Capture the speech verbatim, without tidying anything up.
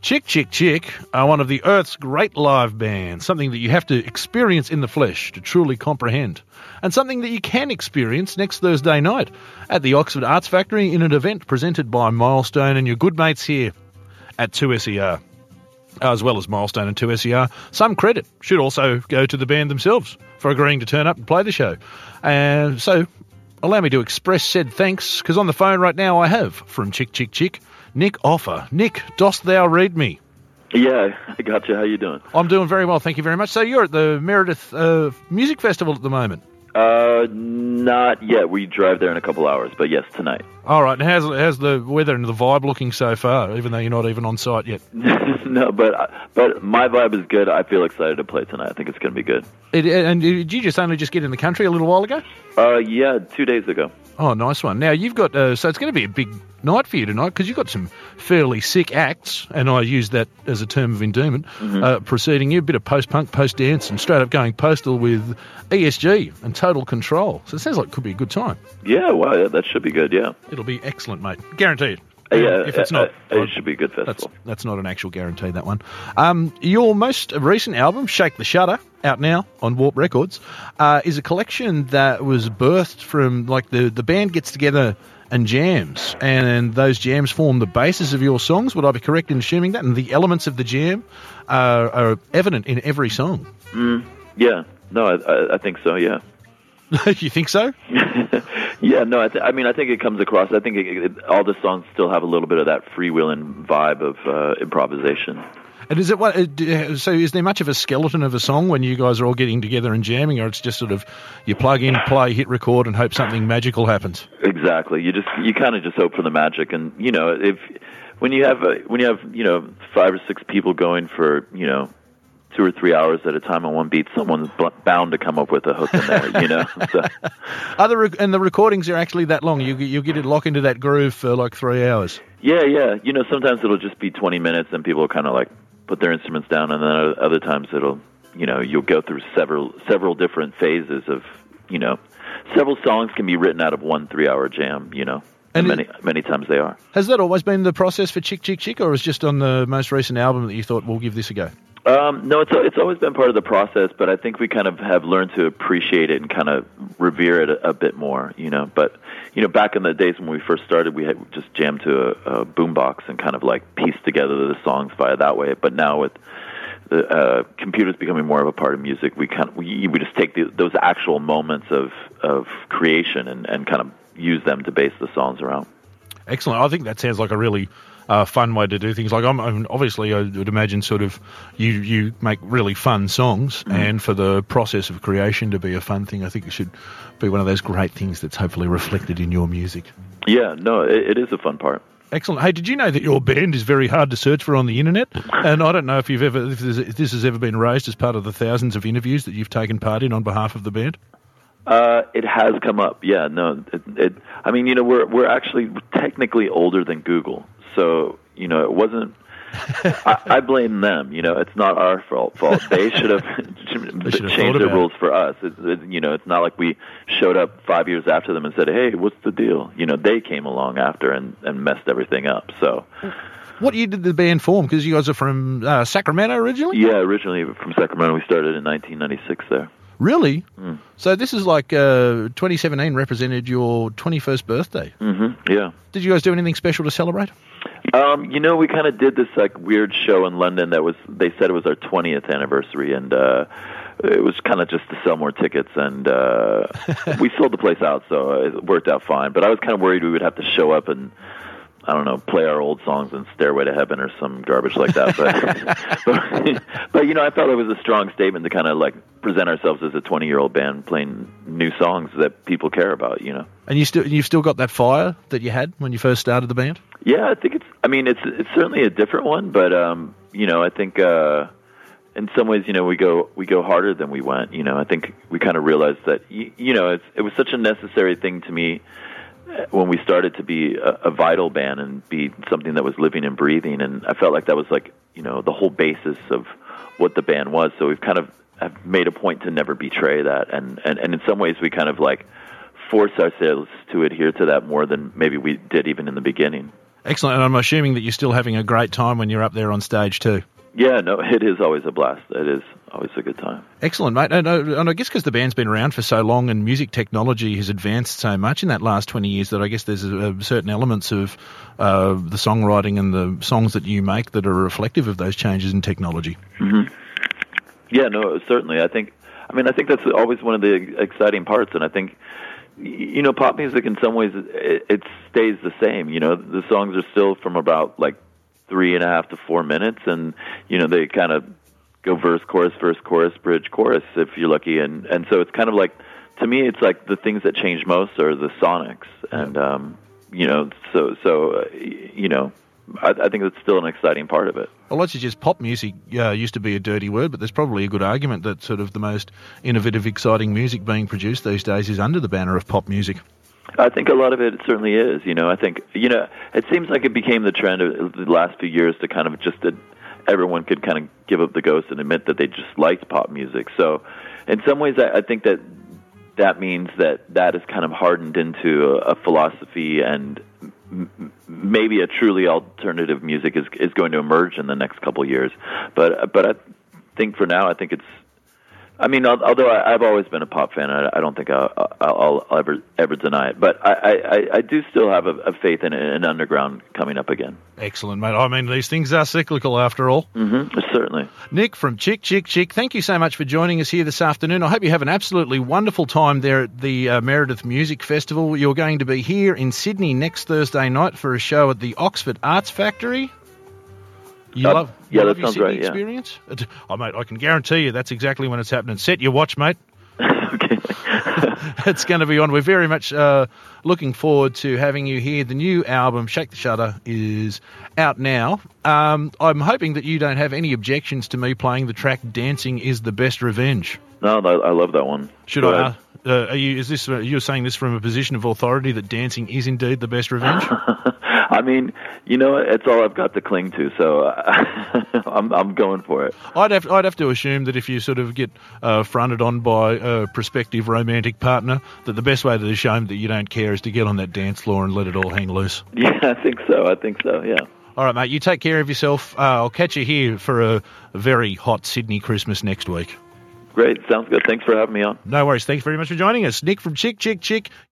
Chick, Chick, Chick are one of the Earth's great live bands, something that you have to experience in the flesh to truly comprehend, and something that you can experience next Thursday night at the Oxford Arts Factory in an event presented by Milestone and your good mates here at two S E R. As well as Milestone and two S E R, some credit should also go to the band themselves for agreeing to turn up and play the show. Uh, so allow me to express said thanks, because on the phone right now I have, from Chick, Chick, Chick, Nick Offer. Nick, dost thou read me? Yeah, I got you. How you doing? I'm doing very well, thank you very much. So you're at the Meredith uh, Music Festival at the moment? Uh, not yet. We drive there in a couple hours, but yes, tonight. All right. And how's, how's the weather and the vibe looking so far, even though you're not even on site yet? No, but but my vibe is good. I feel excited to play tonight. I think it's going to be good. It, and did you just only just get in the country a little while ago? Uh, yeah, two days ago. Oh, nice one. Now, you've got, uh, so it's going to be a big night for you tonight, because you've got some fairly sick acts, and I use that as a term of endearment, mm-hmm. uh, preceding you, a bit of post-punk, post-dance, and straight up going postal with E S G and Total Control. So it sounds like it could be a good time. Yeah, well, yeah, that should be good, yeah. It'll be excellent, mate. Guaranteed. Uh, yeah, if it's not, uh, it should be a good festival. That's, that's not an actual guarantee, that one. Um, your most recent album, Shake the Shutter, out now on Warp Records, uh, is a collection that was birthed from, like, the, the band gets together and jams, and, and those jams form the basis of your songs. Would I be correct in assuming that? And the elements of the jam are, are evident in every song. Mm, yeah. No, I, I think so, yeah. You think so? Yeah, no, I, th- I mean, I think it comes across. I think it, it, all the songs still have a little bit of that freewheeling vibe of uh, improvisation. And is it what? So, is there much of a skeleton of a song when you guys are all getting together and jamming, or it's just sort of you plug in, play, hit record, and hope something magical happens? Exactly. You just you kind of just hope for the magic, and you know, if when you have a, when you have you know five or six people going for you know. two or three hours at a time on one beat, someone's bound to come up with a hook in there, you know. So. Other rec- and the recordings are actually that long. You you get it lock into that groove for like three hours. Yeah, yeah. You know, sometimes it'll just be twenty minutes, and people kind of like put their instruments down, and then other times it'll, you know, you'll go through several several different phases of, you know, several songs can be written out of one three-hour jam, you know. And, and many it, many times they are. Has that always been the process for Chick, Chick, Chick, or was it just on the most recent album that you thought, we'll give this a go? Um, no, it's it's always been part of the process, but I think we kind of have learned to appreciate it and kind of revere it a, a bit more, you know. But, you know, back in the days when we first started, we had just jammed to a, a boombox and kind of like pieced together the songs via that way. But now with the uh, computers becoming more of a part of music, we kind of, we, we just take the, those actual moments of, of creation and, and kind of use them to base the songs around. Excellent. I think that sounds like a really uh, fun way to do things. Like I'm, I'm obviously, I would imagine sort of you you make really fun songs, mm. and for the process of creation to be a fun thing, I think it should be one of those great things that's hopefully reflected in your music. Yeah, no, it, it is a fun part. Excellent. Hey, did you know that your band is very hard to search for on the internet? And I don't know if you've ever, if this has ever been raised as part of the thousands of interviews that you've taken part in on behalf of the band. Uh, it has come up. Yeah, no, it, it, I mean, you know, we're we're actually technically older than Google, so you know, it wasn't. I, I blame them. You know, it's not our fault. Fault. They should have changed the rules for us. It, it, you know, it's not like we showed up five years after them and said, "Hey, what's the deal?" You know, they came along after and, and messed everything up. So. What year did the band form? Because you guys are from uh, Sacramento originally? Yeah, originally from Sacramento. We started in nineteen ninety-six there. Really? Mm. So this is like uh, twenty seventeen represented your twenty-first birthday. Mm-hmm, yeah. Did you guys do anything special to celebrate? Um, you know, we kind of did this like weird show in London that was, they said it was our twentieth anniversary, and uh, it was kind of just to sell more tickets, and uh, we sold the place out, so it worked out fine. But I was kind of worried we would have to show up and, I don't know, play our old songs in Stairway to Heaven or some garbage like that. But, but, but, you know, I felt it was a strong statement to kind of, like, present ourselves as a twenty-year-old band playing new songs that people care about, you know. And you still, you've still got that fire that you had when you first started the band? Yeah, I think it's, I mean, it's it's certainly a different one, but, um, you know, I think uh, in some ways, you know, we go we go harder than we went. You know, I think we kind of realized that, you, you know, it's, it was such a necessary thing to me when we started to be a, a vital band and be something that was living and breathing, and I felt like that was like, you know, the whole basis of what the band was. So we've kind of have made a point to never betray that, and, and, and in some ways we kind of like force ourselves to adhere to that more than maybe we did even in the beginning. Excellent, and I'm assuming that you're still having a great time when you're up there on stage too. Yeah, no, it is always a blast. It is always a good time. Excellent, mate. And, uh, and I guess because the band's been around for so long and music technology has advanced so much in that last twenty years that I guess there's uh, certain elements of uh, the songwriting and the songs that you make that are reflective of those changes in technology. Mm-hmm. Yeah, no, certainly. I think, I mean, I think that's always one of the exciting parts, and I think, you know, pop music in some ways, it, it stays the same. You know, the songs are still from about, like, three and a half to four minutes, and, you know, they kind of go verse, chorus, verse, chorus, bridge, chorus, if you're lucky, and, and so it's kind of like, to me, it's like the things that change most are the sonics, and, um, you know, so, so uh, you know, I, I think that's still an exciting part of it. Well, let's just pop music uh, used to be a dirty word, but there's probably a good argument that sort of the most innovative, exciting music being produced these days is under the banner of pop music. I think a lot of it certainly is. You know, I think, you know, it seems like it became the trend of the last few years to kind of just that everyone could kind of give up the ghost and admit that they just liked pop music. So in some ways, I, I think that that means that that is kind of hardened into a, a philosophy, and m- maybe a truly alternative music is is going to emerge in the next couple of years. But but I think for now, I think it's, I mean, although I've always been a pop fan, I don't think I'll, I'll, I'll ever ever deny it. But I, I, I do still have a, a faith in an underground coming up again. Excellent, mate. I mean, these things are cyclical after all. Mm-hmm, certainly. Nick from Chick, Chick, Chick, thank you so much for joining us here this afternoon. I hope you have an absolutely wonderful time there at the uh, Meredith Music Festival. You're going to be here in Sydney next Thursday night for a show at the Oxford Arts Factory. You uh, love, yeah, you love that your sounds Sydney right, yeah. experience? Oh, mate, I can guarantee you that's exactly when it's happening. Set your watch, mate. Okay. It's going to be on. We're very much uh, looking forward to having you here. The new album, Shake the Shutter, is out now. Um, I'm hoping that you don't have any objections to me playing the track Dancing is the Best Revenge. No, no, I love that one. Should Go I? Uh, are you? Is this? Uh, you're saying this from a position of authority that dancing is indeed the best revenge? I mean, you know, it's all I've got to cling to, so uh, I'm I'm going for it. I'd have I'd have to assume that if you sort of get uh, fronted on by a prospective romantic partner, that the best way to show them that you don't care is to get on that dance floor and let it all hang loose. Yeah, I think so. I think so. Yeah. All right, mate. You take care of yourself. Uh, I'll catch you here for a, a very hot Sydney Christmas next week. Great. Sounds good. Thanks for having me on. No worries. Thanks very much for joining us. Nick from Chick, Chick, Chick.